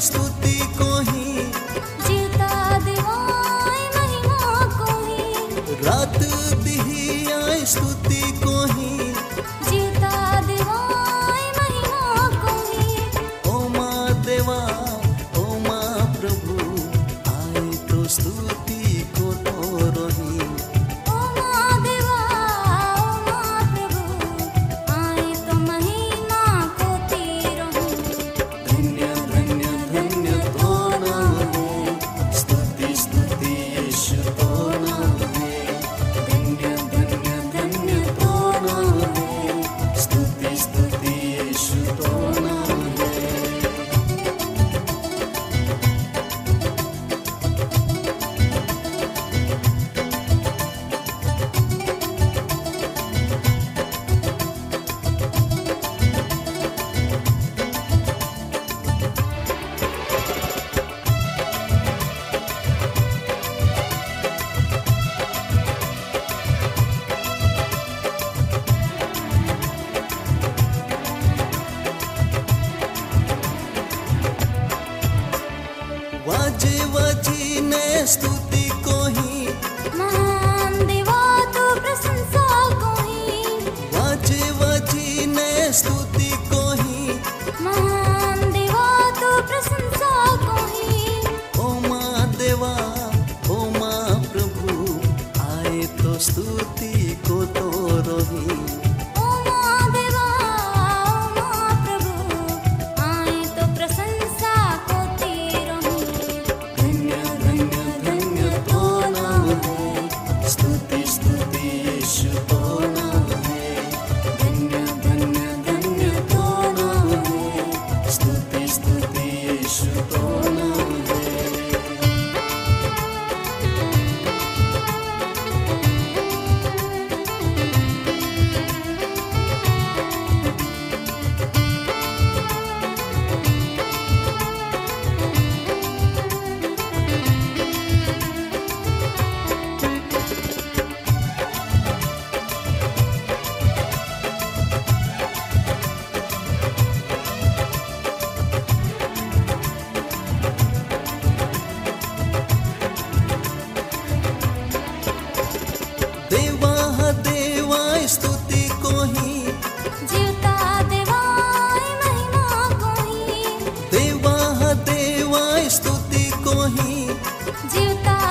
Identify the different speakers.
Speaker 1: स्तुति को ही,
Speaker 2: जीवता दिवाय महिमा को ही,
Speaker 1: रात दिहिया स्तुति को ही,
Speaker 2: जीवता दिवाय महिमा को ही।
Speaker 1: ओ माँ देवा ओ माँ प्रभु आए तो स्तुति को तो रही।
Speaker 2: ओ माँ देवा ओ माँ प्रभु आए तो महिमा को तेरो ही।
Speaker 1: धन्य धन्य धन्य तो नाम है, स्तुति स्तुति यीशु तो नाम है। धन्य धन्य धन्य तो नाम है, स्तुति स्तुति यीशु तो नाम है। वाजे वाजी ने स्तुति को ही,
Speaker 2: महान देवा तू प्रशंसा को ही,
Speaker 1: वाजे वाजी ने स्तुति को ही,
Speaker 2: महान देवा तू प्रशंसा को ही।
Speaker 1: ओ माँ देवा ओ माँ प्रभु आए तो स्तुति को तो रही।
Speaker 2: ओ माँ देवा ओ माँ प्रभु आए तो प्रशंसा को तेरो ही।
Speaker 1: धन्य धन्य धन्य तो नाम है, स्तुति स्तुति यीशु तो नाम है। धन्य धन्य धन्य तो नाम है, स्तुति स्तुति यीशु तो नाम है। देवा देवा स्तुति को ही,
Speaker 2: जीवता दिवाय महिमा को ही,
Speaker 1: देवा देवा स्तुति को ही,
Speaker 2: जीवता